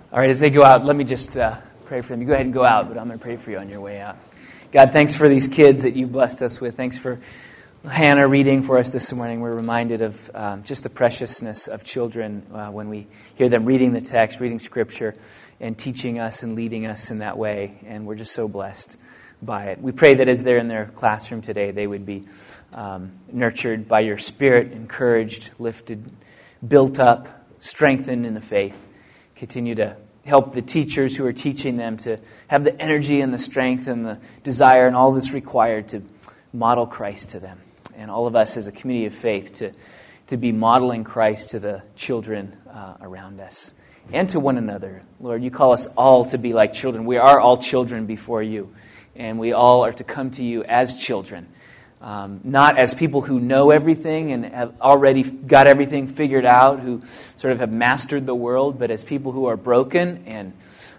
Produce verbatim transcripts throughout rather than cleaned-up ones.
All right, as they go out, let me just uh, pray for them. You go ahead and go out, but I'm going to pray for you on your way out. God, thanks for these kids that you've blessed us with. Thanks for Hannah reading for us this morning. We're reminded of um, just the preciousness of children uh, when we hear them reading the text, reading Scripture, and teaching us and leading us in that way. And we're just so blessed by it. We pray that as they're in their classroom today, they would be um, nurtured by your Spirit, encouraged, lifted, built up, strengthened in the faith. Continue to help the teachers who are teaching them to have the energy and the strength and the desire and all that's required to model Christ to them. And all of us as a community of faith to, to be modeling Christ to the children uh, around us and to one another. Lord, you call us all to be like children. We are all children before you. And we all are to come to you as children. Um, not as people who know everything and have already got everything figured out, who sort of have mastered the world, but as people who are broken and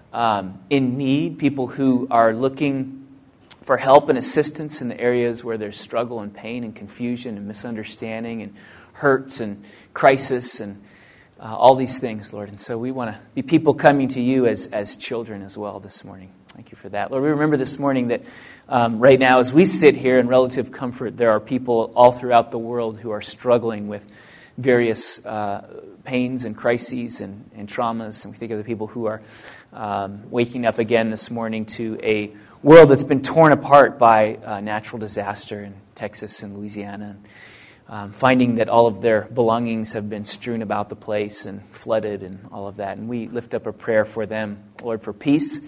um, in need, people who are looking for help and assistance in the areas where there's struggle and pain and confusion and misunderstanding and hurts and crisis and uh, all these things, Lord. And so we want to be people coming to you as, as children as well this morning. Thank you for that. Lord, we remember this morning that um, right now as we sit here in relative comfort, there are people all throughout the world who are struggling with various uh, pains and crises and, and traumas. And we think of the people who are um, waking up again this morning to a world that's been torn apart by uh, natural disaster in Texas and Louisiana. And, um, finding that all of their belongings have been strewn about the place and flooded and all of that. And we lift up a prayer for them, Lord, for peace.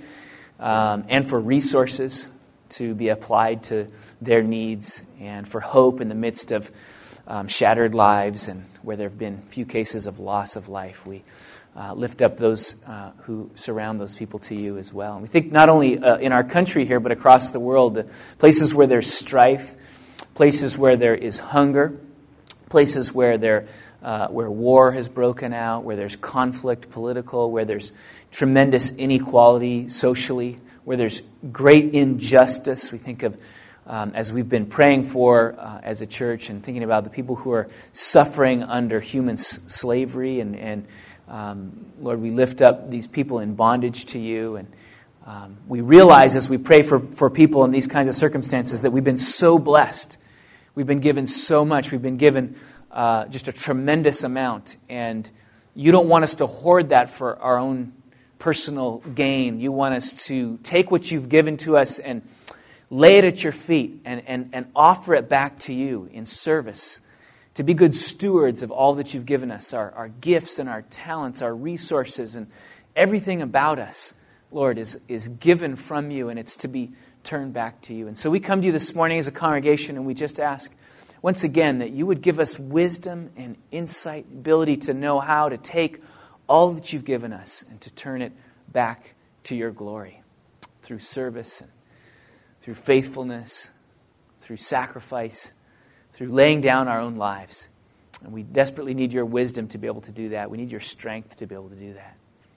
Um, and for resources to be applied to their needs, and for hope in the midst of um, shattered lives and where there have been few cases of loss of life. We uh, lift up those uh, who surround those people to you as well. And we think not only uh, in our country here, but across the world, the places where there's strife, places where there is hunger, places where there uh, where war has broken out, where there's conflict political, where there's tremendous inequality socially, where there's great injustice. We think of, um, as we've been praying for uh, as a church and thinking about the people who are suffering under human s- slavery. And, and um, Lord, we lift up these people in bondage to you. And um, we realize as we pray for, for people in these kinds of circumstances that we've been so blessed. We've been given so much. We've been given uh, just a tremendous amount. And you don't want us to hoard that for our own personal gain. You want us to take what you've given to us and lay it at your feet and, and, and offer it back to you in service, to be good stewards of all that you've given us, our, our gifts and our talents, our resources, and everything about us, Lord, is, is given from you, and it's to be turned back to you. And so we come to you this morning as a congregation, and we just ask once again that you would give us wisdom and insight, ability to know how to take all that you've given us and to turn it back to your glory through service and through faithfulness, through sacrifice, through laying down our own lives. And we desperately need your wisdom to be able to do that. We need your strength to be able to do that.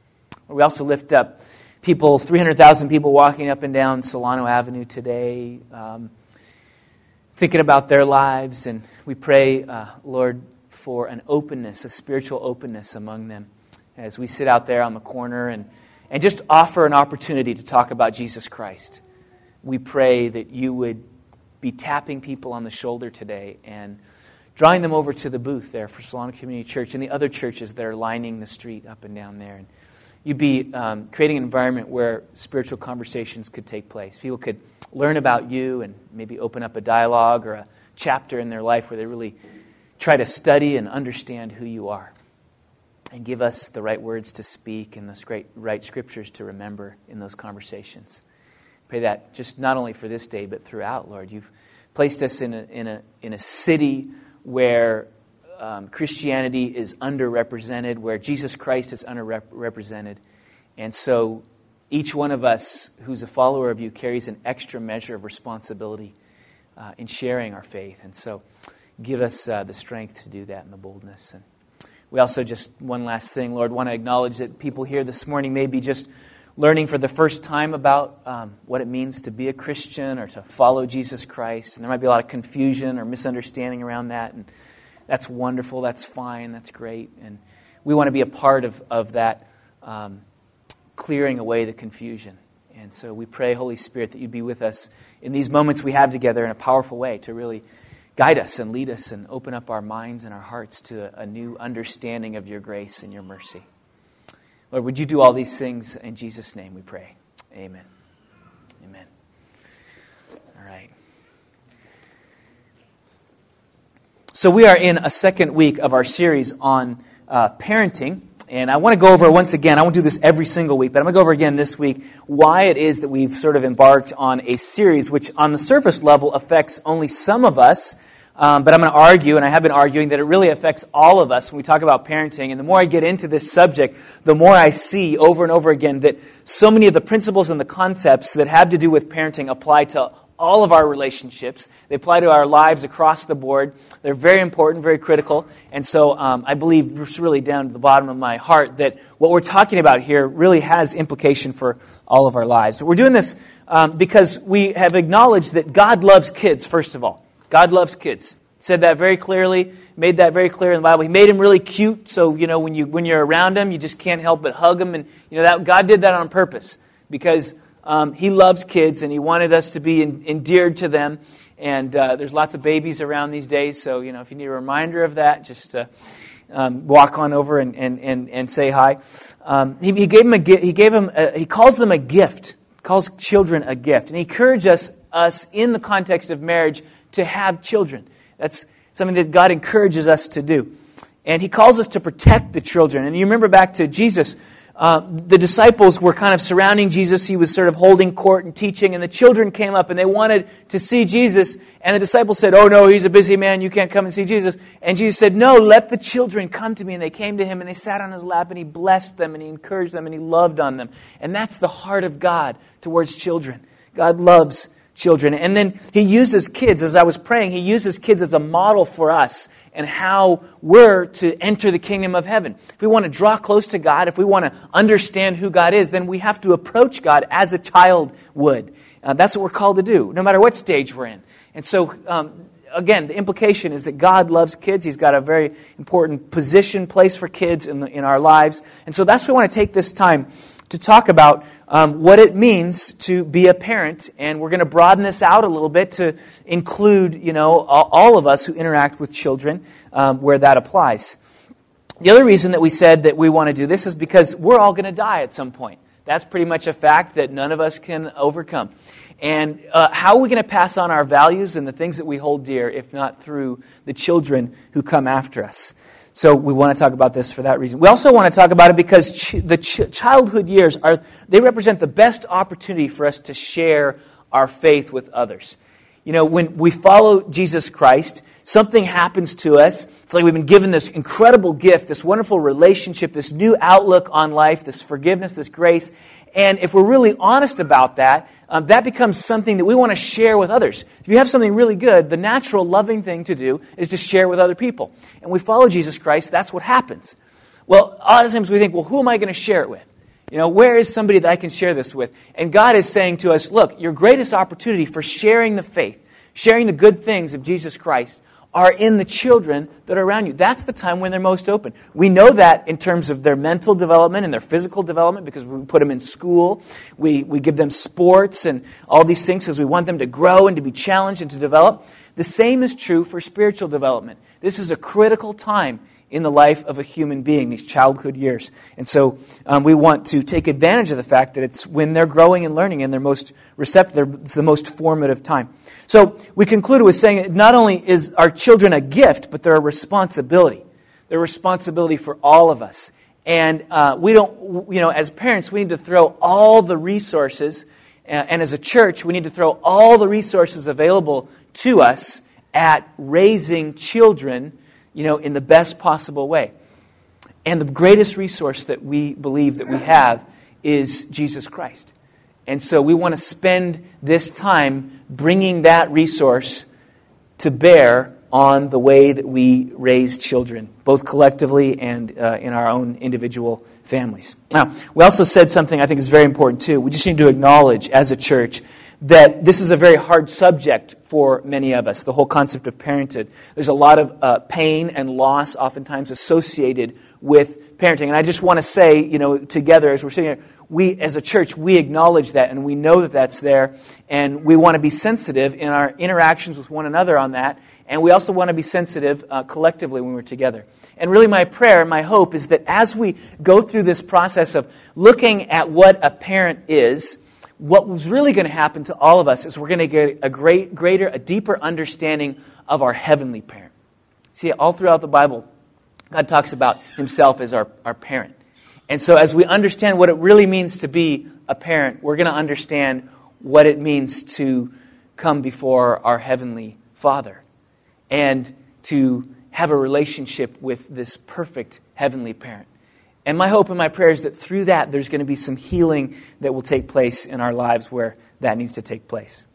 We also lift up people, three hundred thousand people walking up and down Solano Avenue today, um, thinking about their lives. And we pray, uh, Lord, for an openness, a spiritual openness among them, as we sit out there on the corner and, and just offer an opportunity to talk about Jesus Christ. We pray that you would be tapping people on the shoulder today and drawing them over to the booth there for Solano Community Church and the other churches that are lining the street up and down there. And you'd be um, creating an environment where spiritual conversations could take place. People could learn about you and maybe open up a dialogue or a chapter in their life where they really try to study and understand who you are. And give us the right words to speak and those great right scriptures to remember in those conversations. Pray that just not only for this day, but throughout, Lord. You've placed us in a in a in a city where um, Christianity is underrepresented, where Jesus Christ is underrepresented, and so each one of us who's a follower of you carries an extra measure of responsibility uh, in sharing our faith. And so, give us uh, the strength to do that and the boldness. And we also just, one last thing, Lord, want to acknowledge that people here this morning may be just learning for the first time about um, what it means to be a Christian or to follow Jesus Christ. And there might be a lot of confusion or misunderstanding around that. And that's wonderful. That's fine. That's great. And we want to be a part of, of that um, clearing away the confusion. And so we pray, Holy Spirit, that you'd be with us in these moments we have together in a powerful way to really guide us and lead us and open up our minds and our hearts to a new understanding of your grace and your mercy. Lord, would you do all these things in Jesus' name, we pray. Amen. Amen. All right. So we are in a second week of our series on uh, parenting. And I want to go over once again, I won't do this every single week, but I'm going to go over again this week why it is that we've sort of embarked on a series which on the surface level affects only some of us. Um, but I'm going to argue, and I have been arguing, that it really affects all of us when we talk about parenting. And the more I get into this subject, the more I see over and over again that so many of the principles and the concepts that have to do with parenting apply to all of our relationships. They apply to our lives across the board. They're very important, very critical. And so um, I believe it's really down to the bottom of my heart that what we're talking about here really has implication for all of our lives. So we're doing this um, because we have acknowledged that God loves kids, first of all. God loves kids. Said that very clearly, made that very clear in the Bible. He made him really cute, so you know when you when you're around him, you just can't help but hug him. And you know that God did that on purpose because Um, he loves kids, and he wanted us to be in, endeared to them. And uh, there's lots of babies around these days, so you know if you need a reminder of that, just uh, um, walk on over and and and, and say hi. Um, he, he gave him a he gave him a, he calls them a gift, calls children a gift, and he encourages us us in the context of marriage to have children. That's something that God encourages us to do, and he calls us to protect the children. And you remember back to Jesus. Uh, the disciples were kind of surrounding Jesus. He was sort of holding court and teaching, and the children came up and they wanted to see Jesus. And the disciples said, "Oh no, he's a busy man. You can't come and see Jesus." And Jesus said, "No, let the children come to me." And they came to him and they sat on his lap and he blessed them and he encouraged them and he loved on them. And that's the heart of God towards children. God loves children. And then he uses kids, as I was praying, he uses kids as a model for us and how we're to enter the kingdom of heaven. If we want to draw close to God, if we want to understand who God is, then we have to approach God as a child would. Uh, that's what we're called to do, no matter what stage we're in. And so, um, again, the implication is that God loves kids. He's got a very important position, place for kids in, the, in our lives. And so that's why I want to take this time to talk about um, what it means to be a parent, and we're going to broaden this out a little bit to include, you know, all, all of us who interact with children, um, where that applies. The other reason that we said that we want to do this is because we're all going to die at some point. That's pretty much a fact that none of us can overcome. And uh, how are we going to pass on our values and the things that we hold dear if not through the children who come after us? So we want to talk about this for that reason. We also want to talk about it because ch- the ch- childhood years, are they represent the best opportunity for us to share our faith with others. You know, when we follow Jesus Christ, something happens to us. It's like we've been given this incredible gift, this wonderful relationship, this new outlook on life, this forgiveness, this grace. And if we're really honest about that, um, that becomes something that we want to share with others. If you have something really good, the natural, loving thing to do is to share with other people. And we follow Jesus Christ, that's what happens. Well, a lot of times we think, well, who am I going to share it with? You know, where is somebody that I can share this with? And God is saying to us, look, your greatest opportunity for sharing the faith, sharing the good things of Jesus Christ, are in the children that are around you. That's the time when they're most open. We know that in terms of their mental development and their physical development because we put them in school. We, we give them sports and all these things because we want them to grow and to be challenged and to develop. The same is true for spiritual development. This is a critical time in the life of a human being, these childhood years. And so um, we want to take advantage of the fact that it's when they're growing and learning and they're most receptive, it's the most formative time. So we concluded with saying that not only is our children a gift, but they're a responsibility. They're a responsibility for all of us. And uh, we don't, you know, as parents, we need to throw all the resources, uh, and as a church, we need to throw all the resources available to us at raising children, you know, in the best possible way. And the greatest resource that we believe that we have is Jesus Christ. And so we want to spend this time bringing that resource to bear on the way that we raise children, both collectively and uh, in our own individual families. Now, we also said something I think is very important too. We just need to acknowledge as a church that this is a very hard subject for many of us, the whole concept of parenthood. There's a lot of uh, pain and loss oftentimes associated with parenting. And I just want to say, you know, together as we're sitting here, we as a church, we acknowledge that and we know that that's there. And we want to be sensitive in our interactions with one another on that. And we also want to be sensitive uh, collectively when we're together. And really my prayer, my hope is that as we go through this process of looking at what a parent is, what was really going to happen to all of us is we're going to get a great, greater, a deeper understanding of our heavenly parent. See, all throughout the Bible, God talks about himself as our, our parent. And so as we understand what it really means to be a parent, we're going to understand what it means to come before our heavenly Father and to have a relationship with this perfect heavenly parent. And my hope and my prayer is that through that, there's going to be some healing that will take place in our lives where that needs to take place.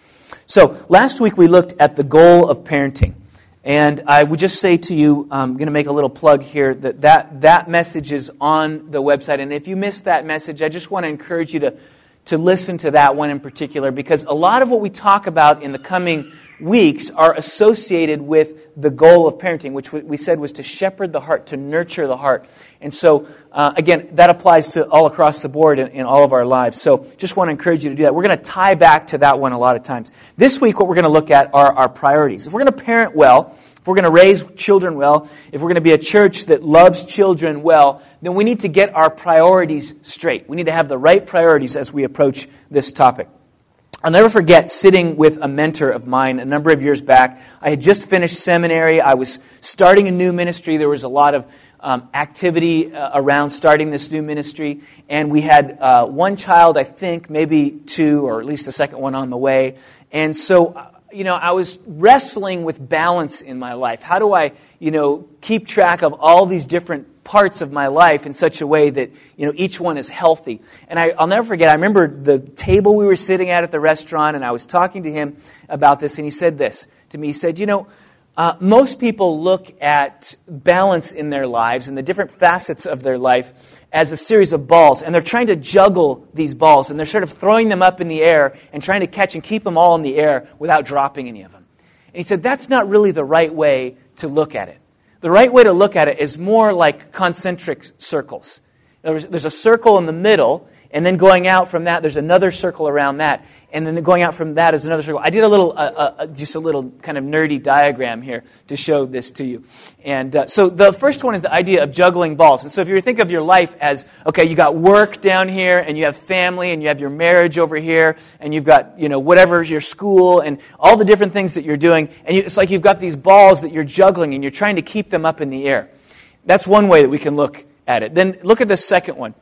So last week we looked at the goal of parenting. And I would just say to you, I'm going to make a little plug here, that that, that message is on the website. And if you missed that message, I just want to encourage you to, to listen to that one in particular, because a lot of what we talk about in the coming weeks are associated with the goal of parenting, which we said was to shepherd the heart, to nurture the heart. And so, uh, again, that applies to all across the board in, in all of our lives. So just want to encourage you to do that. We're going to tie back to that one a lot of times. This week, what we're going to look at are our priorities. If we're going to parent well, if we're going to raise children well, if we're going to be a church that loves children well, then we need to get our priorities straight. We need to have the right priorities as we approach this topic. I'll never forget sitting with a mentor of mine a number of years back. I had just finished seminary. I was starting a new ministry. There was a lot of um, activity uh, around starting this new ministry. And we had uh, one child, I think, maybe two, or at least the second one on the way. And so, uh, you know, I was wrestling with balance in my life. How do I, you know, keep track of all these different parts of my life in such a way that, you know, each one is healthy? And I, I'll never forget, I remember the table we were sitting at at the restaurant, and I was talking to him about this, and he said this to me. He said, you know, uh, most people look at balance in their lives and the different facets of their life as a series of balls, and they're trying to juggle these balls, and they're sort of throwing them up in the air and trying to catch and keep them all in the air without dropping any of them. And he said, that's not really the right way to look at it. The right way to look at it is more like concentric circles. There's a circle in the middle, and then going out from that, there's another circle around that, and then going out from that is another circle. I did a little, uh, uh, just a little kind of nerdy diagram here to show this to you. And uh, so the first one is the idea of juggling balls. And so if you think of your life as, okay, you got work down here, and you have family, and you have your marriage over here, and you've got, you know, whatever, your school, and all the different things that you're doing, and you, it's like you've got these balls that you're juggling, and you're trying to keep them up in the air. That's one way that we can look at it. Then look at the second one.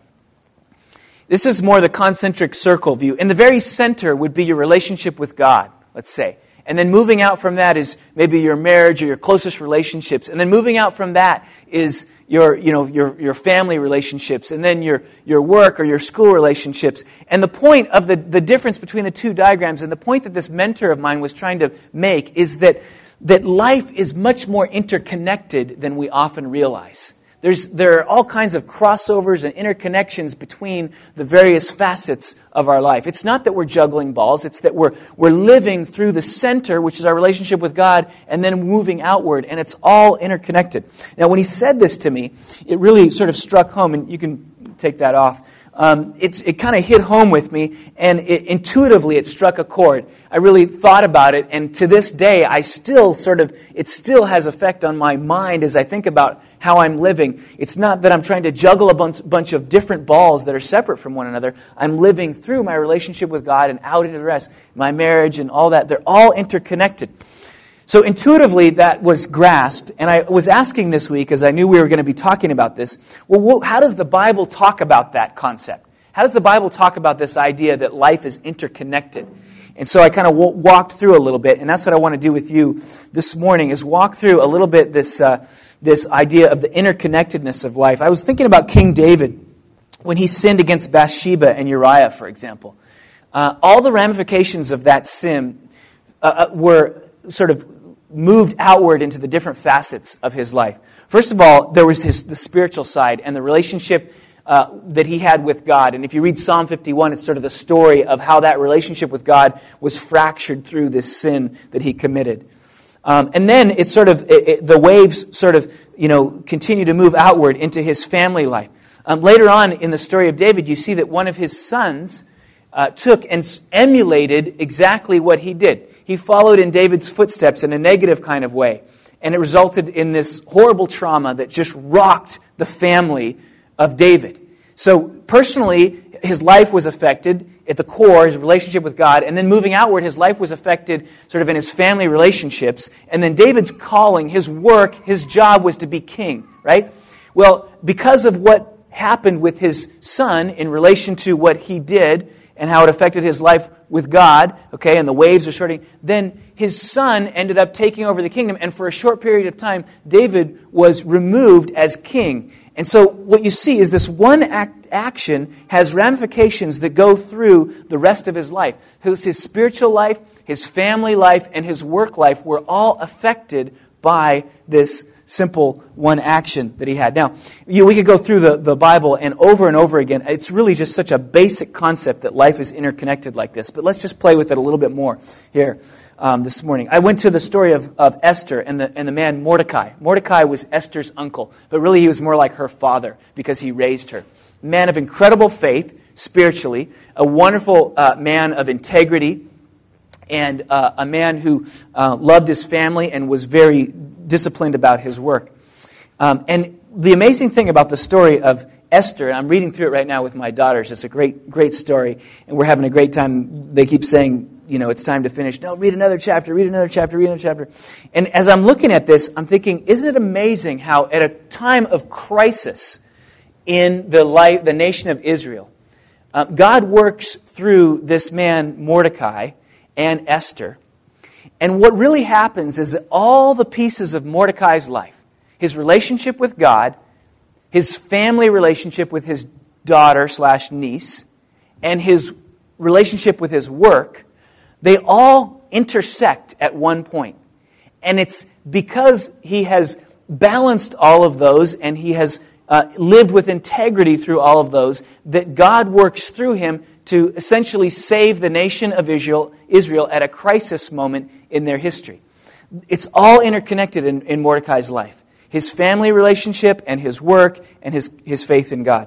This is more the concentric circle view. In the very center would be your relationship with God, let's say. And then moving out from that is maybe your marriage or your closest relationships. And then moving out from that is your, you know, your, your family relationships. And then your, your work or your school relationships. And the point of the, the difference between the two diagrams, and the point that this mentor of mine was trying to make, is that, that life is much more interconnected than we often realize. There's, there are all kinds of crossovers and interconnections between the various facets of our life. It's not that we're juggling balls. It's that we're, we're living through the center, which is our relationship with God, and then moving outward, and it's all interconnected. Now, when he said this to me, it really sort of struck home, and you can take that off. Um, it it kind of hit home with me, and it, intuitively it struck a chord. I really thought about it, and to this day, I still sort of, it still has effect on my mind as I think about how I'm living. It's not that I'm trying to juggle a bunch, bunch of different balls that are separate from one another. I'm living through my relationship with God and out into the rest. My marriage and all that, they're all interconnected. So intuitively, that was grasped, and I was asking this week, as I knew we were going to be talking about this, well, how does the Bible talk about that concept? How does the Bible talk about this idea that life is interconnected? And so I kind of w- walked through a little bit, and that's what I want to do with you this morning, is walk through a little bit this uh, this idea of the interconnectedness of life. I was thinking about King David when he sinned against Bathsheba and Uriah, for example. Uh, all the ramifications of that sin uh, were sort of moved outward into the different facets of his life. First of all, there was his the spiritual side and the relationship uh, that he had with God. And if you read Psalm fifty-one, it's sort of the story of how that relationship with God was fractured through this sin that he committed. Um, and then it's sort of it, it, the waves sort of you know, continue to move outward into his family life. Um, later on in the story of David, you see that one of his sons uh, took and emulated exactly what he did. He followed in David's footsteps in a negative kind of way. And it resulted in this horrible trauma that just rocked the family of David. So personally, his life was affected at the core, his relationship with God. And then moving outward, his life was affected sort of in his family relationships. And then David's calling, his work, his job was to be king, right? Well, because of what happened with his son in relation to what he did and how it affected his life with God, okay, and the waves are starting, then his son ended up taking over the kingdom, and for a short period of time, David was removed as king. And so what you see is this one act, action has ramifications that go through the rest of his life. His, his spiritual life, his family life, and his work life were all affected by this simple one action that he had. Now, you, we could go through the, the Bible and over and over again. It's really just such a basic concept that life is interconnected like this. But let's just play with it a little bit more here um, this morning. I went to the story of, of Esther and the, and the man Mordecai. Mordecai was Esther's uncle, but really he was more like her father because he raised her. Man of incredible faith, spiritually, a wonderful uh, man of integrity, and uh, a man who uh, loved his family and was very disciplined about his work. Um, and the amazing thing about the story of Esther, and I'm reading through it right now with my daughters. It's a great, great story, and we're having a great time. They keep saying, you know, it's time to finish. No, read another chapter, read another chapter, read another chapter. And as I'm looking at this, I'm thinking, isn't it amazing how at a time of crisis in the life, the nation of Israel, uh, God works through this man Mordecai and Esther. And what really happens is that all the pieces of Mordecai's life, his relationship with God, his family relationship with his daughter slash niece, and his relationship with his work, they all intersect at one point. And it's because he has balanced all of those and he has uh, lived with integrity through all of those that God works through him to essentially save the nation of Israel, Israel at a crisis moment in their history. It's all interconnected in, in Mordecai's life. His family relationship and his work and his, his faith in God.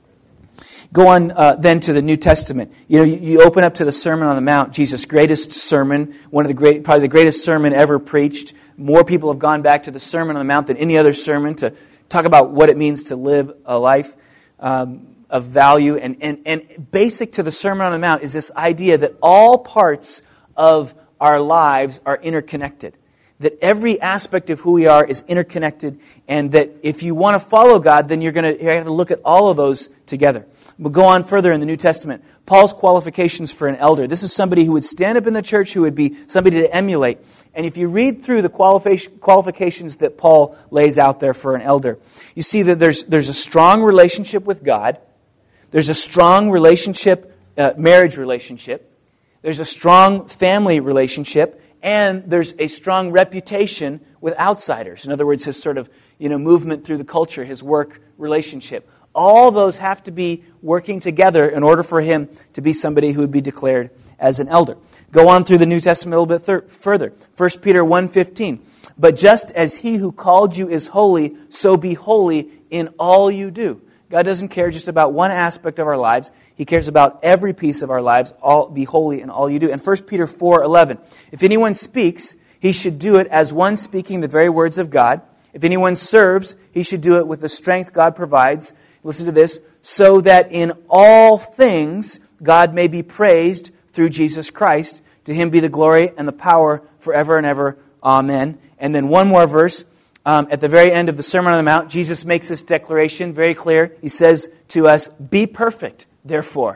Go on uh, then to the New Testament. You know, you, you open up to the Sermon on the Mount, Jesus' greatest sermon, one of the great, probably the greatest sermon ever preached. More people have gone back to the Sermon on the Mount than any other sermon to talk about what it means to live a life um, of value. And, and, and basic to the Sermon on the Mount is this idea that all parts of our lives are interconnected. That every aspect of who we are is interconnected, and that if you want to follow God, then you're going to have to look at all of those together. We'll go on further in the New Testament. Paul's qualifications for an elder. This is somebody who would stand up in the church, who would be somebody to emulate. And if you read through the qualifications that Paul lays out there for an elder, you see that there's, there's a strong relationship with God. There's a strong relationship, uh, marriage relationship. There's a strong family relationship. And there's a strong reputation with outsiders. In other words, his sort of, you know, movement through the culture, his work relationship. All those have to be working together in order for him to be somebody who would be declared as an elder. Go on through the New Testament a little bit thir- further. First Peter one fifteen. But just as he who called you is holy, so be holy in all you do. God doesn't care just about one aspect of our lives. He cares about every piece of our lives. All be holy in all you do. And First Peter four eleven. If anyone speaks, he should do it as one speaking the very words of God. If anyone serves, he should do it with the strength God provides. Listen to this. So that in all things God may be praised through Jesus Christ. To him be the glory and the power forever and ever. Amen. And then one more verse. Um, at the very end of the Sermon on the Mount, Jesus makes this declaration very clear. He says to us, be perfect, therefore.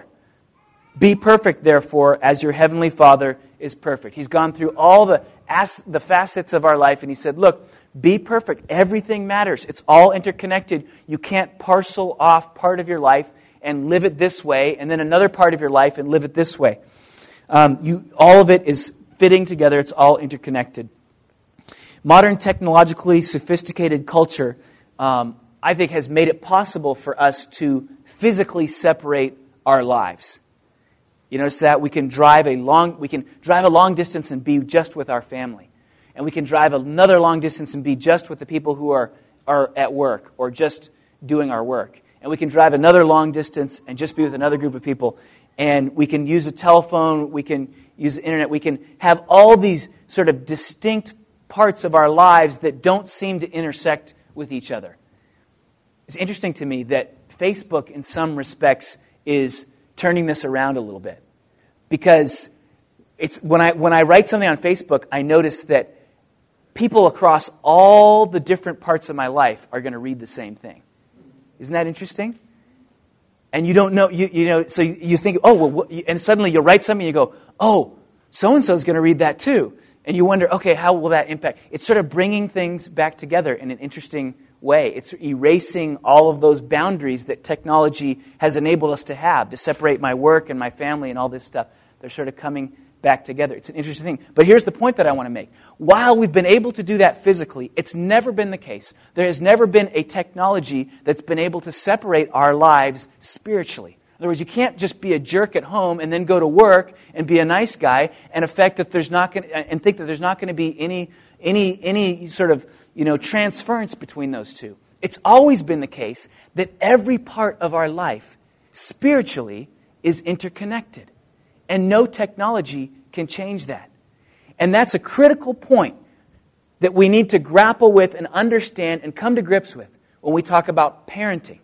Be perfect, therefore, as your heavenly Father is perfect. He's gone through all the, as, the facets of our life, and he said, look, be perfect. Everything matters. It's all interconnected. You can't parcel off part of your life and live it this way, and then another part of your life and live it this way. Um, you, all of it is fitting together. It's all interconnected. Modern technologically sophisticated culture, um, I think, has made it possible for us to physically separate our lives. You notice that we can drive a long we can drive a long distance and be just with our family, and we can drive another long distance and be just with the people who are are at work or just doing our work. And we can drive another long distance and just be with another group of people. And we can use a telephone, we can use the internet, we can have all these sort of distinct parts of our lives that don't seem to intersect with each other. It's interesting to me that Facebook, in some respects, is turning this around a little bit. Because it's when I when I write something on Facebook, I notice that people across all the different parts of my life are going to read the same thing. Isn't that interesting? And you don't know, you you know, so you, you think, oh, well, what, and suddenly you'll write something and you go, oh, so-and-so is going to read that too. And you wonder, okay, how will that impact? It's sort of bringing things back together in an interesting way. It's erasing all of those boundaries that technology has enabled us to have, to separate my work and my family and all this stuff. They're sort of coming back together. It's an interesting thing. But here's the point that I want to make. While we've been able to do that physically, it's never been the case. There has never been a technology that's been able to separate our lives spiritually. In other words, you can't just be a jerk at home and then go to work and be a nice guy and affect that there's not going and think that there's not going to be any any any sort of, you know, transference between those two. It's always been the case that every part of our life spiritually is interconnected. And no technology can change that. And that's a critical point that we need to grapple with and understand and come to grips with when we talk about parenting.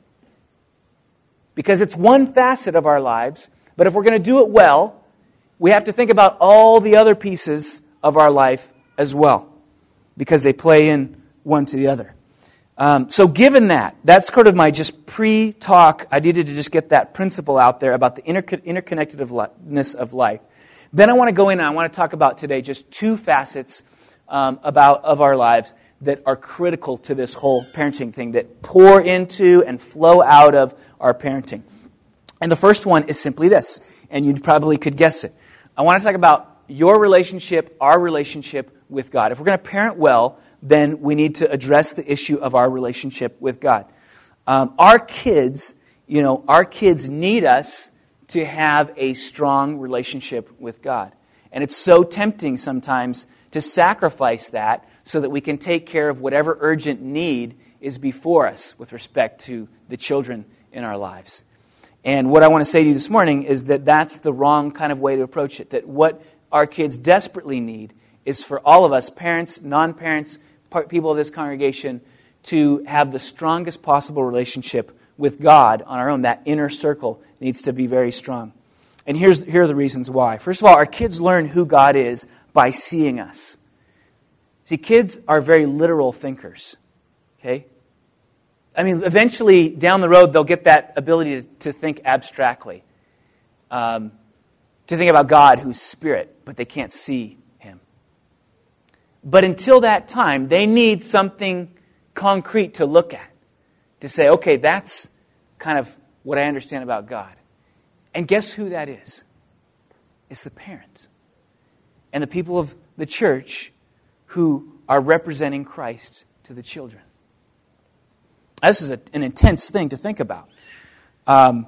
Because it's one facet of our lives, but if we're going to do it well, we have to think about all the other pieces of our life as well, because they play in one to the other. Um, so given that, that's sort of my just pre-talk. I needed to just get that principle out there about the inter- interconnectedness of life. Then I want to go in and I want to talk about today just two facets um, about of our lives that are critical to this whole parenting thing, that pour into and flow out of our parenting. And the first one is simply this, and you probably could guess it. I want to talk about your relationship, our relationship with God. If we're going to parent well, then we need to address the issue of our relationship with God. Um, our kids, you know, our kids need us to have a strong relationship with God. And it's so tempting sometimes to sacrifice that so that we can take care of whatever urgent need is before us with respect to the children in our lives. And what I want to say to you this morning is that that's the wrong kind of way to approach it. That what our kids desperately need is for all of us, parents, non-parents, people of this congregation, to have the strongest possible relationship with God on our own. That inner circle needs to be very strong. And here's here are the reasons why. First of all, our kids learn who God is by seeing us. See, kids are very literal thinkers. Okay? I mean, eventually, down the road, they'll get that ability to, to think abstractly. Um, to think about God, who's spirit, but they can't see Him. But until that time, they need something concrete to look at. To say, okay, that's kind of what I understand about God. And guess who that is? It's the parents. And the people of the church who are representing Christ to the children. This is a, an intense thing to think about. Um,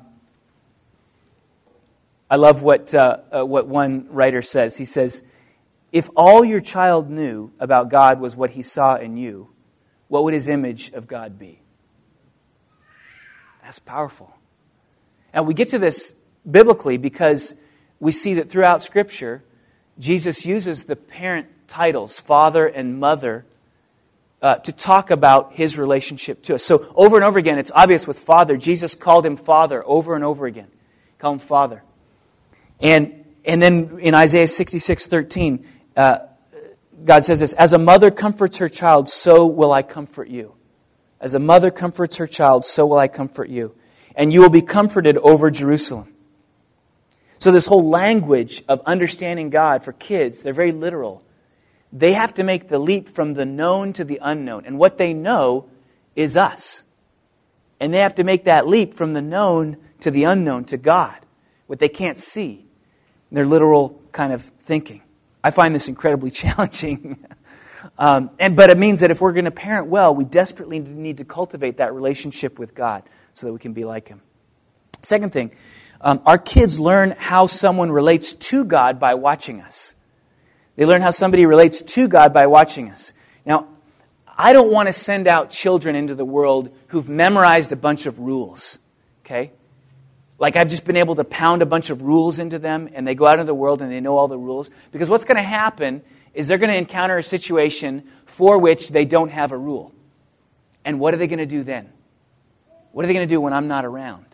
I love what uh, uh, what one writer says. He says, if all your child knew about God was what he saw in you, what would his image of God be? That's powerful. And we get to this biblically because we see that throughout Scripture, Jesus uses the parent titles, father and mother, uh, to talk about His relationship to us. So over and over again, it's obvious with Father. Jesus called Him Father over and over again. Call Him Father. And and then in Isaiah sixty-six thirteen, uh, God says this, as a mother comforts her child, so will I comfort you. As a mother comforts her child, so will I comfort you. And you will be comforted over Jerusalem. So this whole language of understanding God for kids, they're very literal. They have to make the leap from the known to the unknown. And what they know is us. And they have to make that leap from the known to the unknown, to God. What they can't see. Their literal kind of thinking. I find this incredibly challenging. um, and But it means that if we're going to parent well, we desperately need to cultivate that relationship with God so that we can be like Him. Second thing, um, our kids learn how someone relates to God by watching us. They learn how somebody relates to God by watching us. Now, I don't want to send out children into the world who've memorized a bunch of rules, okay? Like I've just been able to pound a bunch of rules into them, and they go out into the world and they know all the rules. Because what's going to happen is they're going to encounter a situation for which they don't have a rule. And what are they going to do then? What are they going to do when I'm not around?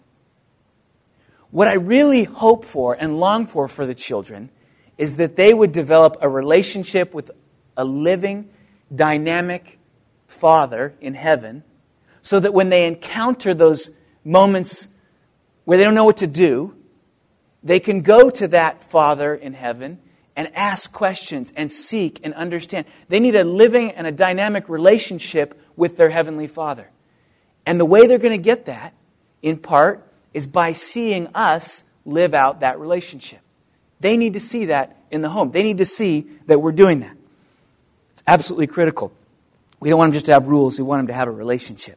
What I really hope for and long for for the children is that they would develop a relationship with a living, dynamic Father in heaven, so that when they encounter those moments where they don't know what to do, they can go to that Father in heaven and ask questions and seek and understand. They need a living and a dynamic relationship with their Heavenly Father. And the way they're going to get that, in part, is by seeing us live out that relationship. They need to see that in the home. They need to see that we're doing that. It's absolutely critical. We don't want them just to have rules. We want them to have a relationship.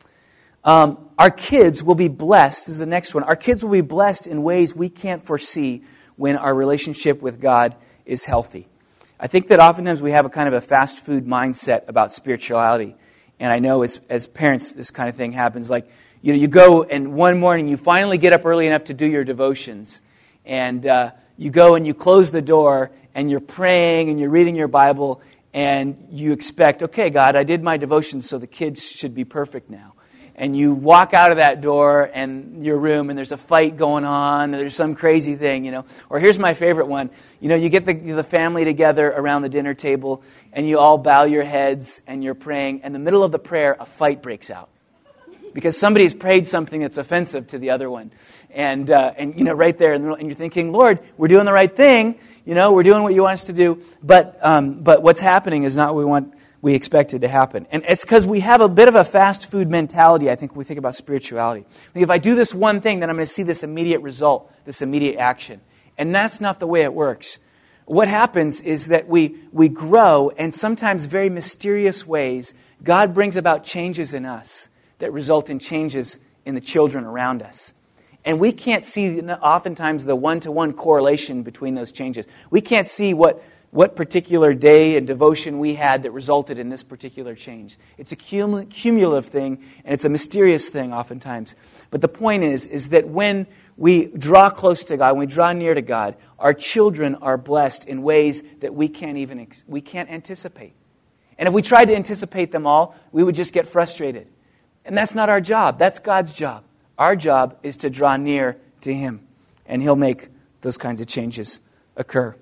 Um, our kids will be blessed. This is the next one. Our kids will be blessed in ways we can't foresee when our relationship with God is healthy. I think that oftentimes we have a kind of a fast food mindset about spirituality. And I know as, as parents, this kind of thing happens. Like, you know, you go and one morning you finally get up early enough to do your devotions. And uh, you go and you close the door and you're praying and you're reading your Bible. And you expect, okay, God, I did my devotions, so the kids should be perfect now. And you walk out of that door and your room, and there's a fight going on, or there's some crazy thing, you know. Or here's my favorite one. You know, you get the, the family together around the dinner table, and you all bow your heads, and you're praying. And in the middle of the prayer, a fight breaks out. Because somebody's prayed something that's offensive to the other one. And, uh, and you know, right there, in the middle, and you're thinking, Lord, we're doing the right thing. You know, we're doing what you want us to do, but um, but what's happening is not what we want, we expected to happen. And it's because we have a bit of a fast food mentality, I think, when we think about spirituality. I think if I do this one thing, then I'm going to see this immediate result, this immediate action. And that's not the way it works. What happens is that we, we grow, and sometimes very mysterious ways, God brings about changes in us that result in changes in the children around us. And we can't see oftentimes the one-to-one correlation between those changes. We can't see what, what particular day and devotion we had that resulted in this particular change. It's a cum- cumulative thing, and it's a mysterious thing oftentimes. But the point is, is that when we draw close to God, when we draw near to God, our children are blessed in ways that we can't even ex- we can't anticipate. And if we tried to anticipate them all, we would just get frustrated. And that's not our job. That's God's job. Our job is to draw near to Him, and He'll make those kinds of changes occur.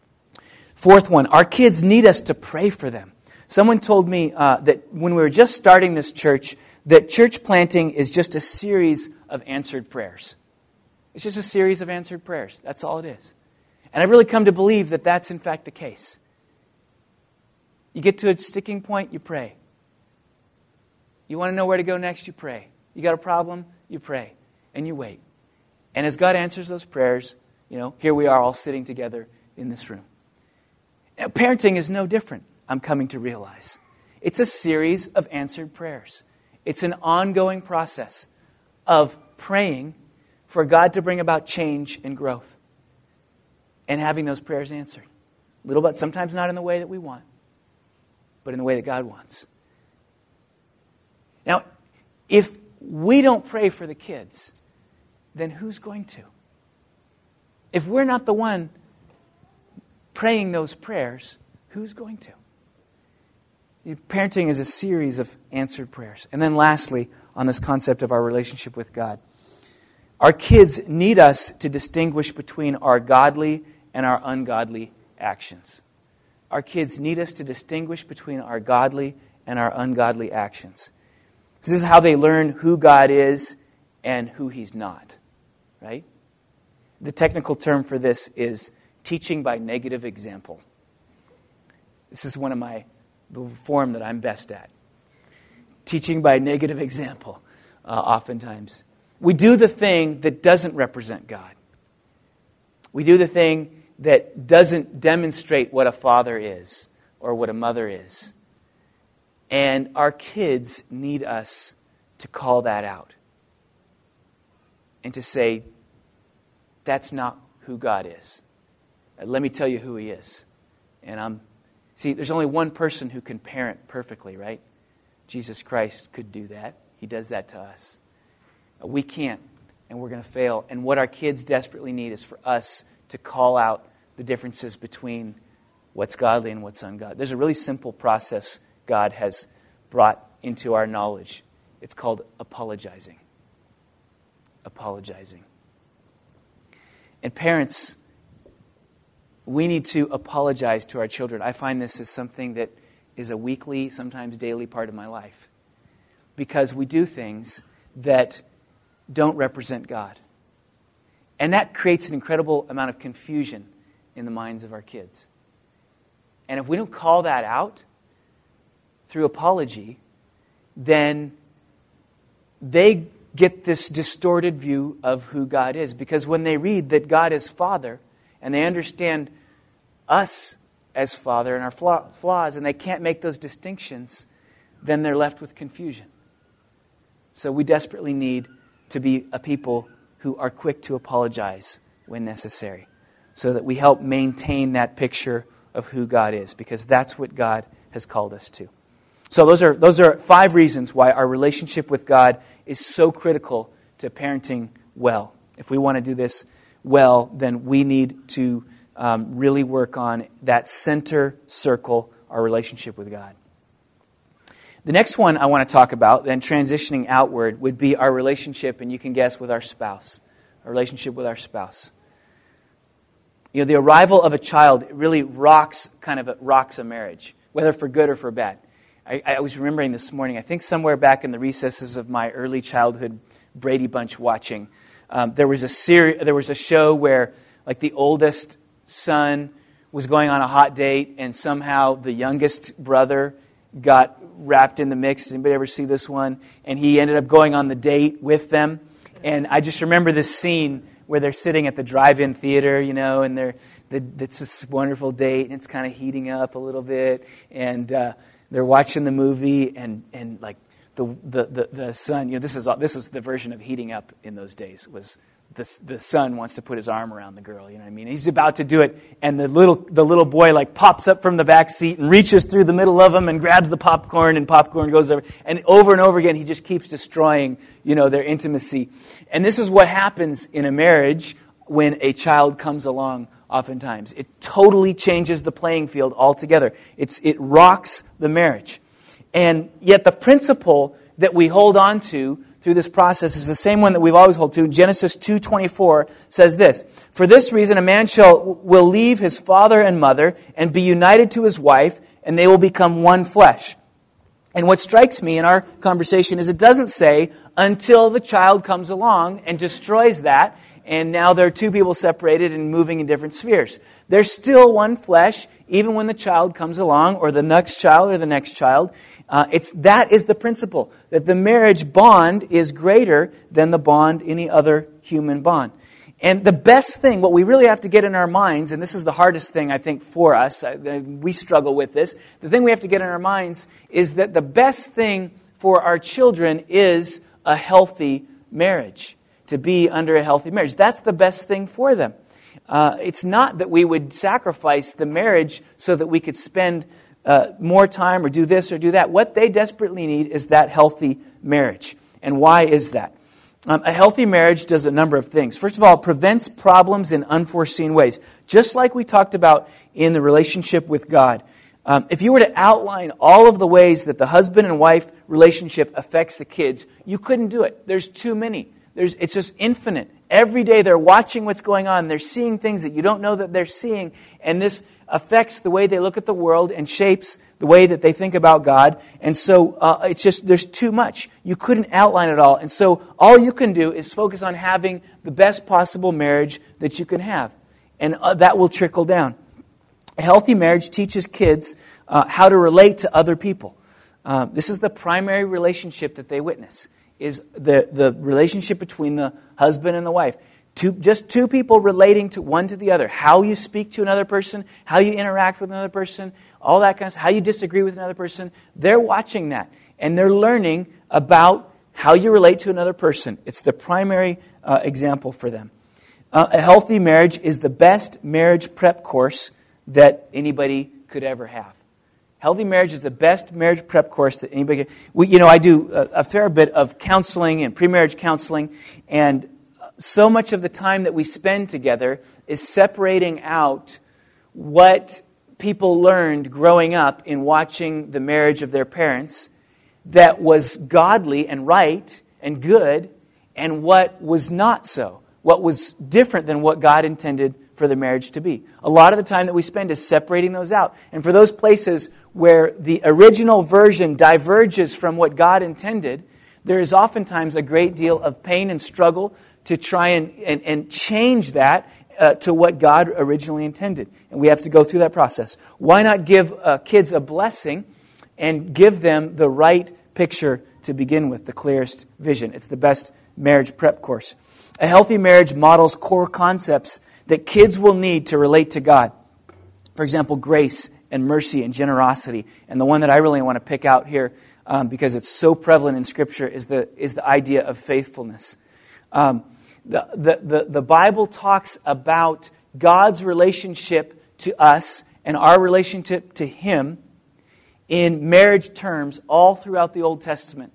Fourth one, our kids need us to pray for them. Someone told me uh, that when we were just starting this church, that church planting is just a series of answered prayers. It's just a series of answered prayers. That's all it is. And I've really come to believe that that's in fact the case. You get to a sticking point, you pray. You want to know where to go next, you pray. You got a problem, you pray. And you wait. And as God answers those prayers, you know, here we are all sitting together in this room. Now, parenting is no different, I'm coming to realize. It's a series of answered prayers. It's an ongoing process of praying for God to bring about change and growth. And having those prayers answered. Little but sometimes not in the way that we want, but in the way that God wants. Now, if we don't pray for the kids, then who's going to? If we're not the one praying those prayers, who's going to? Parenting is a series of answered prayers. And then lastly, on this concept of our relationship with God, our kids need us to distinguish between our godly and our ungodly actions. Our kids need us to distinguish between our godly and our ungodly actions. This is how they learn who God is and who He's not, right? The technical term for this is teaching by negative example. This is one of my, the form that I'm best at. Teaching by negative example, uh, oftentimes. We do the thing that doesn't represent God. We do the thing that doesn't demonstrate what a father is or what a mother is. And our kids need us to call that out. And to say, that's not who God is. Let me tell you who He is. And I'm See, there's only one person who can parent perfectly, right? Jesus Christ could do that. He does that to us. We can't, and we're going to fail. And what our kids desperately need is for us to call out the differences between what's godly and what's ungodly. There's a really simple process God has brought into our knowledge. It's called apologizing. Apologizing. And parents, we need to apologize to our children. I find this is something that is a weekly, sometimes daily part of my life. Because we do things that don't represent God. And that creates an incredible amount of confusion in the minds of our kids. And if we don't call that out through apology, then they get this distorted view of who God is. Because when they read that God is Father, and they understand us as Father and our flaws, and they can't make those distinctions, then they're left with confusion. So we desperately need to be a people who are quick to apologize when necessary, so that we help maintain that picture of who God is, because that's what God has called us to. So those are those are five reasons why our relationship with God is so critical to parenting well. If we want to do this well, then we need to um, really work on that center circle, our relationship with God. The next one I want to talk about, then transitioning outward, would be our relationship, and you can guess, with our spouse. Our relationship with our spouse. You know, the arrival of a child really rocks, kind of a, rocks a marriage, whether for good or for bad. I, I was remembering this morning, I think somewhere back in the recesses of my early childhood Brady Bunch watching, um, there was a seri- there was a show where, like, the oldest son was going on a hot date, and somehow the youngest brother got wrapped in the mix. Anybody ever see this one? And he ended up going on the date with them. And I just remember this scene where they're sitting at the drive-in theater, you know, and they're the, it's this wonderful date, and it's kind of heating up a little bit, and uh, they're watching the movie, and and like the the the, the son, you know, this is this was the version of heating up in those days. Was the the son wants to put his arm around the girl, you know what I mean? He's about to do it, and the little the little boy like pops up from the back seat and reaches through the middle of them and grabs the popcorn, and popcorn goes over, and over and over again he just keeps destroying, you know, their intimacy. And this is what happens in a marriage when a child comes along. Oftentimes, it totally changes the playing field altogether. It's it rocks the marriage, and yet the principle that we hold on to through this process is the same one that we've always held to. Genesis two twenty-four says this: "For this reason, a man shall will leave his father and mother and be united to his wife, and they will become one flesh." And what strikes me in our conversation is it doesn't say until the child comes along and destroys that, and now there are two people separated and moving in different spheres. They're still one flesh, even when the child comes along, or the next child, or the next child. Uh, it's that is the principle, that the marriage bond is greater than the bond any other human bond. And the best thing, what we really have to get in our minds, and this is the hardest thing I think for us, we struggle with this, the thing we have to get in our minds is that the best thing for our children is a healthy marriage. To be under a healthy marriage. That's the best thing for them. Uh, it's not that we would sacrifice the marriage so that we could spend uh, more time or do this or do that. What they desperately need is that healthy marriage. And why is that? Um, a healthy marriage does a number of things. First of all, it prevents problems in unforeseen ways. Just like we talked about in the relationship with God. Um, if you were to outline all of the ways that the husband and wife relationship affects the kids, you couldn't do it. There's too many. There's, it's just infinite. Every day they're watching what's going on. They're seeing things that you don't know that they're seeing. And this affects the way they look at the world and shapes the way that they think about God. And so uh, it's just, there's too much. You couldn't outline it all. And so all you can do is focus on having the best possible marriage that you can have. And uh, that will trickle down. A healthy marriage teaches kids uh, how to relate to other people. Uh, this is the primary relationship that they witness. Is the, the relationship between the husband and the wife. Two, just two people relating to one to the other. How you speak to another person, how you interact with another person, all that kind of stuff, how you disagree with another person. They're watching that. And they're learning about how you relate to another person. It's the primary uh, example for them. Uh, a healthy marriage is the best marriage prep course that anybody could ever have. Healthy Marriage is the best marriage prep course that anybody can. We, you know, I do a, a fair bit of counseling and pre-marriage counseling, and so much of the time that we spend together is separating out what people learned growing up in watching the marriage of their parents that was godly and right and good, and what was not so, what was different than what God intended for the marriage to be. A lot of the time that we spend is separating those out. And for those places where the original version diverges from what God intended, there is oftentimes a great deal of pain and struggle to try and, and, and change that uh, to what God originally intended. And we have to go through that process. Why not give uh, kids a blessing and give them the right picture to begin with, the clearest vision? It's the best marriage prep course. A healthy marriage models core concepts that kids will need to relate to God. For example, grace and mercy and generosity. And the one that I really want to pick out here, um, because it's so prevalent in Scripture, is the is the idea of faithfulness. Um, the, the, the, the Bible talks about God's relationship to us and our relationship to Him in marriage terms all throughout the Old Testament,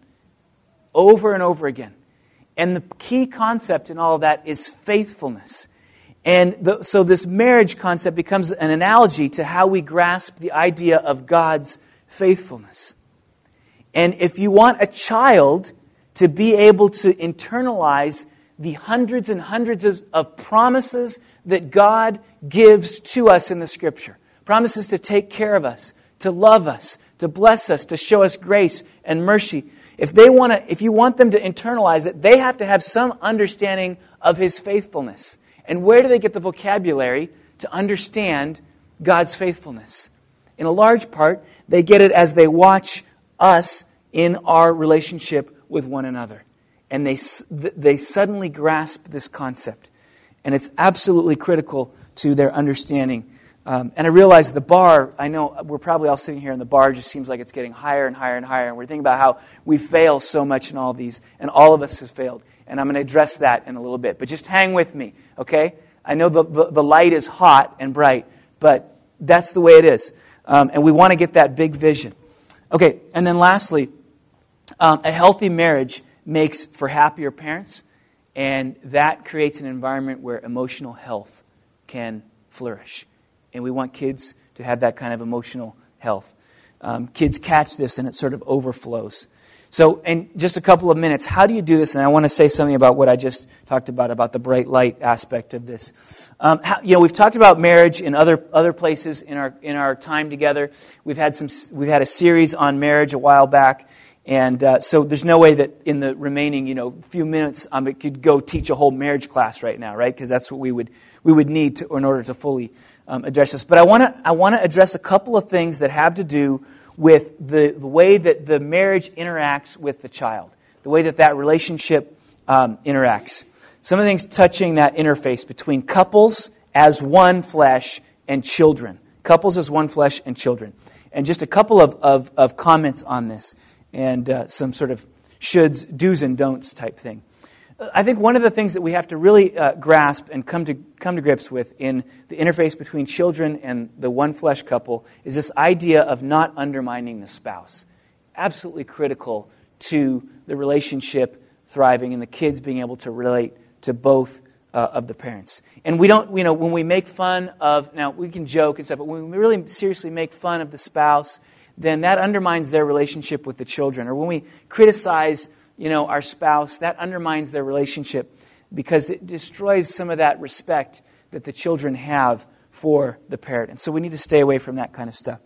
over and over again. And the key concept in all of that is faithfulness. And the, so this marriage concept becomes an analogy to how we grasp the idea of God's faithfulness. And if you want a child to be able to internalize the hundreds and hundreds of promises that God gives to us in the Scripture, promises to take care of us, to love us, to bless us, to show us grace and mercy, if they want to, if you want them to internalize it, they have to have some understanding of His faithfulness. And where do they get the vocabulary to understand God's faithfulness? In a large part, they get it as they watch us in our relationship with one another. And they they suddenly grasp this concept. And it's absolutely critical to their understanding. Um, and I realize the bar, I know we're probably all sitting here and the bar just seems like it's getting higher and higher and higher. And we're thinking about how we fail so much in all of these. And all of us have failed. And I'm going to address that in a little bit. But just hang with me, okay? I know the, the, the light is hot and bright, but that's the way it is. Um, and we want to get that big vision. Okay, and then lastly, um, a healthy marriage makes for happier parents, and that creates an environment where emotional health can flourish. And we want kids to have that kind of emotional health. Um, kids catch this and it sort of overflows. So in just a couple of minutes, how do you do this? And I want to say something about what I just talked about, about the bright light aspect of this. Um, how, you know, we've talked about marriage in other other places in our in our time together. We've had some. We've had a series on marriage a while back, and uh, so there's no way that in the remaining you know few minutes um, it could go teach a whole marriage class right now, right? Because that's what we would we would need to in order to fully um, address this. But I want to I want to address a couple of things that have to do with the, the way that the marriage interacts with the child, the way that that relationship um, interacts. Some of the things touching that interface between couples as one flesh and children. Couples as one flesh and children. And just a couple of, of, of comments on this and uh, some sort of shoulds, do's and don'ts type thing. I think one of the things that we have to really uh, grasp and come to come to grips with in the interface between children and the one flesh couple is this idea of not undermining the spouse. Absolutely critical to the relationship thriving and the kids being able to relate to both uh, of the parents. And we don't, you know, when we make fun of, now we can joke and stuff, but when we really seriously make fun of the spouse, then that undermines their relationship with the children. Or when we criticize you know, our spouse, that undermines their relationship because it destroys some of that respect that the children have for the parent. And so we need to stay away from that kind of stuff.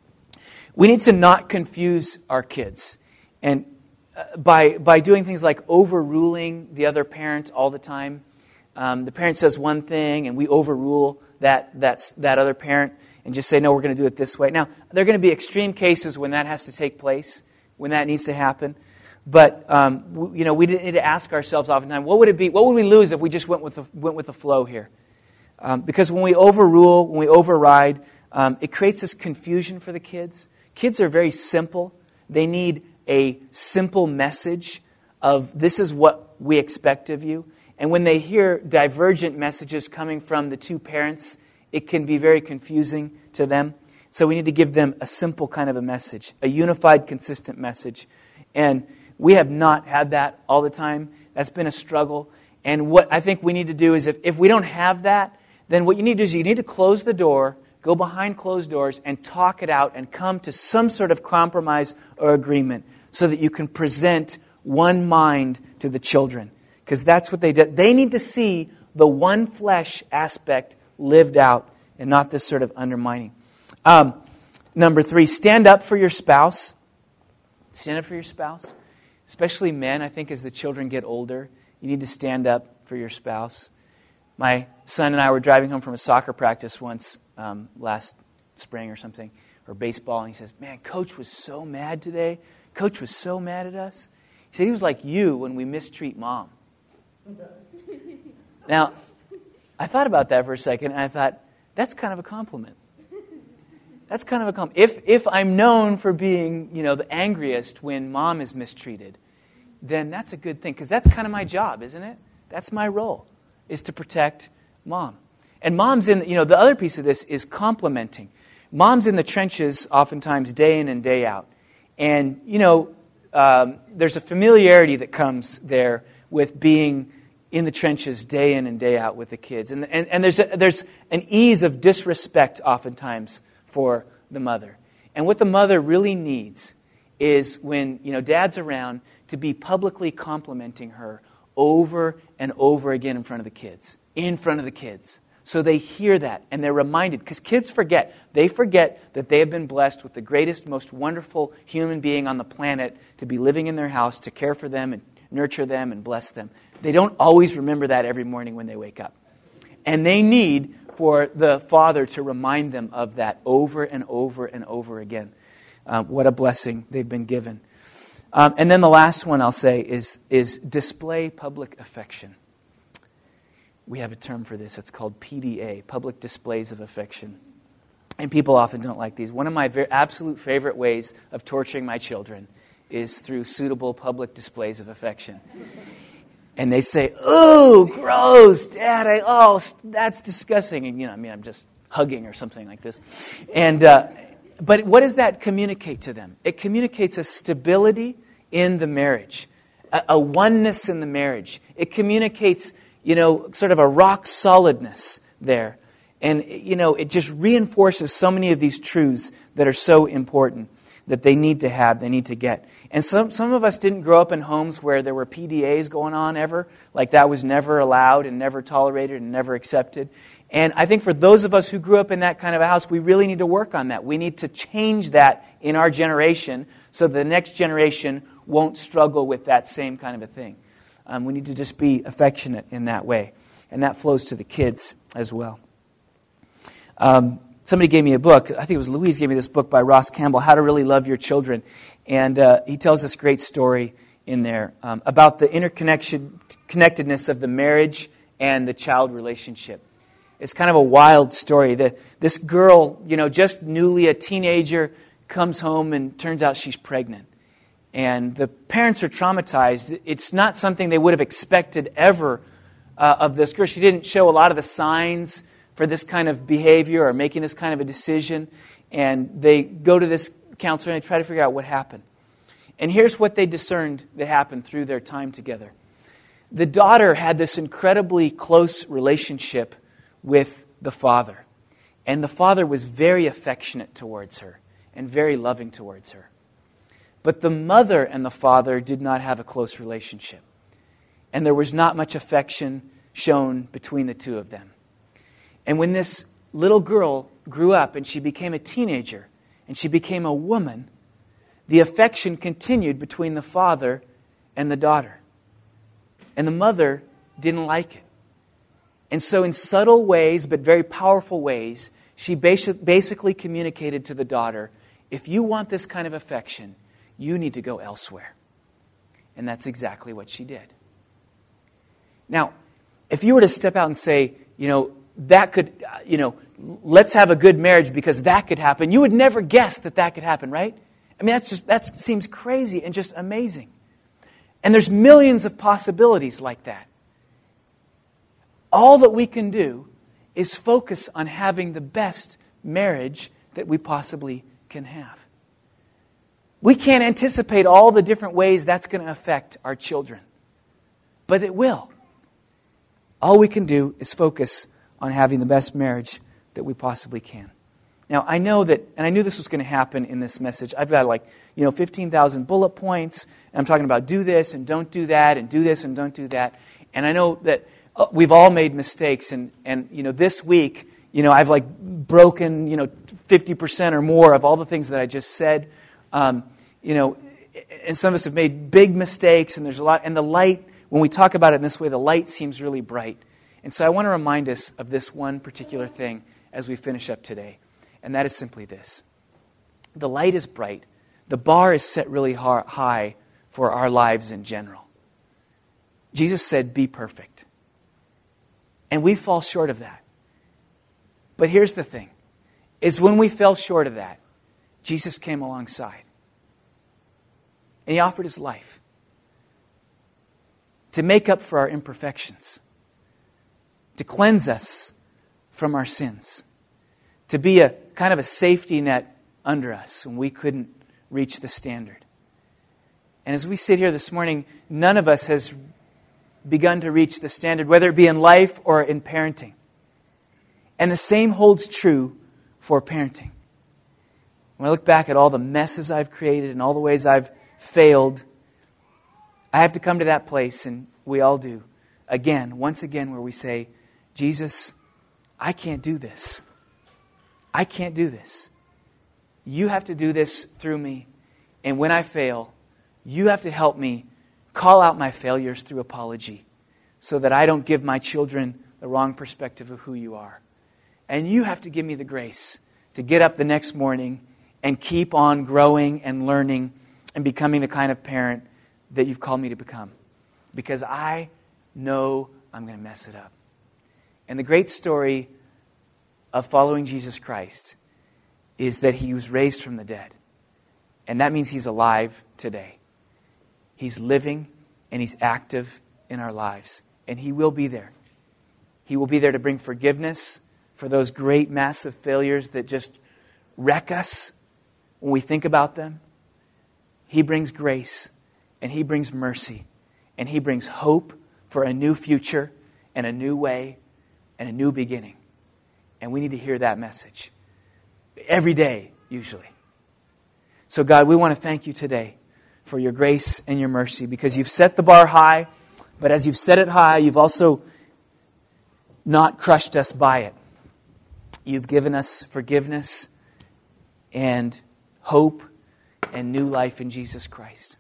We need to not confuse our kids. And uh, by by doing things like overruling the other parent all the time, um, the parent says one thing and we overrule that, that's, that other parent and just say, no, we're going to do it this way. Now, there are going to be extreme cases when that has to take place, when that needs to happen. But um, we, you know, we need to ask ourselves oftentimes, what would it be? What would we lose if we just went with the went with the flow here? Um, because when we overrule, when we override, um, it creates this confusion for the kids. Kids are very simple. They need a simple message of this is what we expect of you. And when they hear divergent messages coming from the two parents, it can be very confusing to them. So we need to give them a simple kind of a message, a unified, consistent message. And we have not had that all the time. That's been a struggle. And what I think we need to do is if, if we don't have that, then what you need to do is you need to close the door, go behind closed doors, and talk it out and come to some sort of compromise or agreement so that you can present one mind to the children. Because that's what they did. They need to see the one flesh aspect lived out and not this sort of undermining. Um, number three, stand up for your spouse. Stand up for your spouse. Especially men, I think as the children get older, you need to stand up for your spouse. My son and I were driving home from a soccer practice once um, last spring or something, or baseball, and he says, man, Coach was so mad today. Coach was so mad at us. He said he was like you when we mistreat Mom. Now, I thought about that for a second, and I thought, that's kind of a compliment. That's kind of a compliment. If, if I'm known for being, you know, the angriest when Mom is mistreated, then that's a good thing, because that's kind of my job, isn't it? That's my role, is to protect Mom. And Mom's in, you know, the other piece of this is complimenting. Mom's in the trenches oftentimes day in and day out. And, you know, um, there's a familiarity that comes there with being in the trenches day in and day out with the kids. And, and, and there's, a, there's an ease of disrespect oftentimes for the mother. And what the mother really needs is when, you know, Dad's around to be publicly complimenting her over and over again in front of the kids. In front of the kids. So they hear that and they're reminded. Because kids forget. They forget that they have been blessed with the greatest, most wonderful human being on the planet to be living in their house, to care for them and nurture them and bless them. They don't always remember that every morning when they wake up. And they need for the father to remind them of that over and over and over again. Uh, what a blessing they've been given. Um, and then the last one I'll say is, is display public affection. We have a term for this. It's called P D A, public displays of affection. And people often don't like these. One of my very, absolute favorite ways of torturing my children is through suitable public displays of affection. And they say, "Oh, gross, Dad! I, oh, that's disgusting." And you know, I mean, I'm just hugging or something like this. And uh, but what does that communicate to them? It communicates a stability in the marriage, a, a oneness in the marriage. It communicates, you know, sort of a rock solidness there, and you know, it just reinforces so many of these truths that are so important that they need to have, they need to get. And some some of us didn't grow up in homes where there were P D As going on ever. Like that was never allowed and never tolerated and never accepted. And I think for those of us who grew up in that kind of a house, we really need to work on that. We need to change that in our generation so the next generation won't struggle with that same kind of a thing. Um, we need to just be affectionate in that way. And that flows to the kids as well. Um, somebody gave me a book. I think it was Louise gave me this book by Ross Campbell, How to Really Love Your Children. And uh, he tells this great story in there um, about the interconnection, connectedness of the marriage and the child relationship. It's kind of a wild story. The, this girl, you know, just newly a teenager, comes home and turns out she's pregnant. And the parents are traumatized. It's not something they would have expected ever uh, of this girl. She didn't show a lot of the signs for this kind of behavior or making this kind of a decision. And they go to this counselor and they try to figure out what happened. And here's what they discerned that happened through their time together. The daughter had this incredibly close relationship with the father. And the father was very affectionate towards her and very loving towards her. But the mother and the father did not have a close relationship. And there was not much affection shown between the two of them. And when this little girl grew up and she became a teenager and she became a woman, the affection continued between the father and the daughter. And the mother didn't like it. And so in subtle ways, but very powerful ways, she basi- basically communicated to the daughter, if you want this kind of affection, you need to go elsewhere. And that's exactly what she did. Now, if you were to step out and say, you know, that could, you know, let's have a good marriage because that could happen, you would never guess that that could happen, right? I mean, that's just, that seems crazy and just amazing. And there's millions of possibilities like that. All that we can do is focus on having the best marriage that we possibly can have. We can't anticipate all the different ways that's going to affect our children, but it will. All we can do is focus on having the best marriage that we possibly can. Now, I know that, and I knew this was going to happen in this message. I've got like, you know, fifteen thousand bullet points, and I'm talking about do this and don't do that, and do this and don't do that. And I know that we've all made mistakes, and, and you know, this week, you know, I've like broken, you know, fifty percent or more of all the things that I just said. Um, you know, and some of us have made big mistakes, and there's a lot, and the light, when we talk about it in this way, the light seems really bright. And so I want to remind us of this one particular thing as we finish up today. And that is simply this. The light is bright. The bar is set really high for our lives in general. Jesus said, be perfect. And we fall short of that. But here's the thing, is when we fell short of that, Jesus came alongside. And He offered His life to make up for our imperfections, to cleanse us from our sins, to be a kind of a safety net under us when we couldn't reach the standard. And as we sit here this morning, none of us has begun to reach the standard, whether it be in life or in parenting. And the same holds true for parenting. When I look back at all the messes I've created and all the ways I've failed, I have to come to that place, and we all do, again, once again, where we say, Jesus, I can't do this. I can't do this. You have to do this through me. And when I fail, you have to help me call out my failures through apology so that I don't give my children the wrong perspective of who you are. And you have to give me the grace to get up the next morning and keep on growing and learning and becoming the kind of parent that you've called me to become. Because I know I'm going to mess it up. And the great story of following Jesus Christ is that He was raised from the dead. And that means He's alive today. He's living and He's active in our lives. And He will be there. He will be there to bring forgiveness for those great massive failures that just wreck us when we think about them. He brings grace and He brings mercy and He brings hope for a new future and a new way and a new beginning. And we need to hear that message every day, usually. So God, we want to thank You today for Your grace and Your mercy, because You've set the bar high, but as You've set it high, You've also not crushed us by it. You've given us forgiveness and hope and new life in Jesus Christ.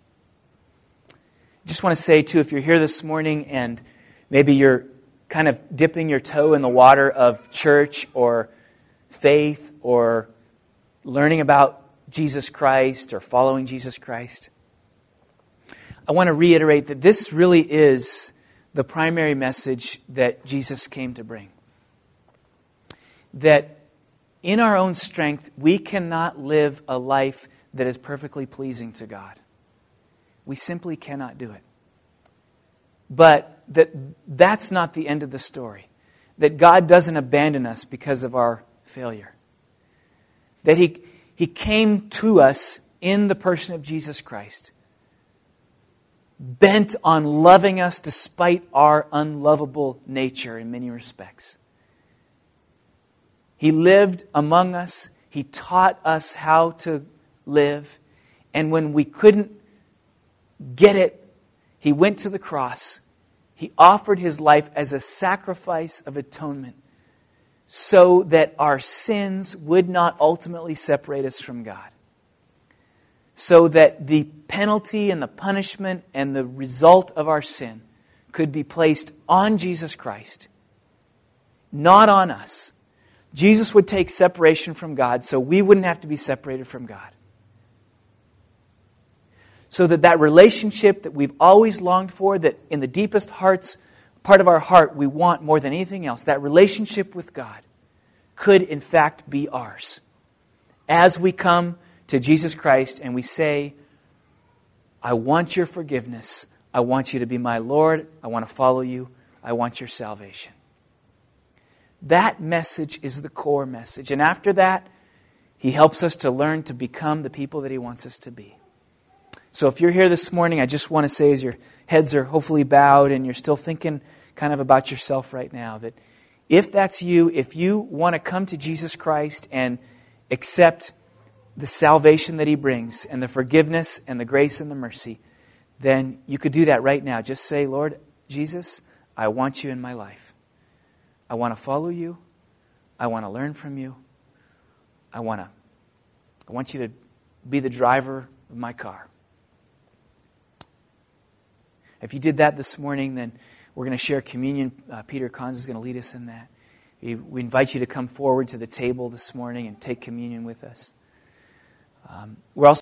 I just want to say, too, if you're here this morning and maybe you're kind of dipping your toe in the water of church or faith or learning about Jesus Christ or following Jesus Christ, I want to reiterate that this really is the primary message that Jesus came to bring. That in our own strength, we cannot live a life that is perfectly pleasing to God. We simply cannot do it. But that that's not the end of the story. That God doesn't abandon us because of our failure. That He, He came to us in the person of Jesus Christ, bent on loving us despite our unlovable nature in many respects. He lived among us. He taught us how to live. And when we couldn't get it, He went to the cross. He offered His life as a sacrifice of atonement so that our sins would not ultimately separate us from God. So that the penalty and the punishment and the result of our sin could be placed on Jesus Christ, not on us. Jesus would take separation from God so we wouldn't have to be separated from God. So that that relationship that we've always longed for, that in the deepest hearts, part of our heart we want more than anything else, that relationship with God could in fact be ours. As we come to Jesus Christ and we say, I want Your forgiveness. I want You to be my Lord. I want to follow You. I want Your salvation. That message is the core message. And after that, He helps us to learn to become the people that He wants us to be. So if you're here this morning, I just want to say, as your heads are hopefully bowed and you're still thinking kind of about yourself right now, that if that's you, if you want to come to Jesus Christ and accept the salvation that He brings and the forgiveness and the grace and the mercy, then you could do that right now. Just say, Lord Jesus, I want You in my life. I want to follow You. I want to learn from You. I want to. I want You to be the driver of my car. If you did that this morning, then we're going to share communion. Uh, Peter Cons is going to lead us in that. We, we invite you to come forward to the table this morning and take communion with us. Um, we're also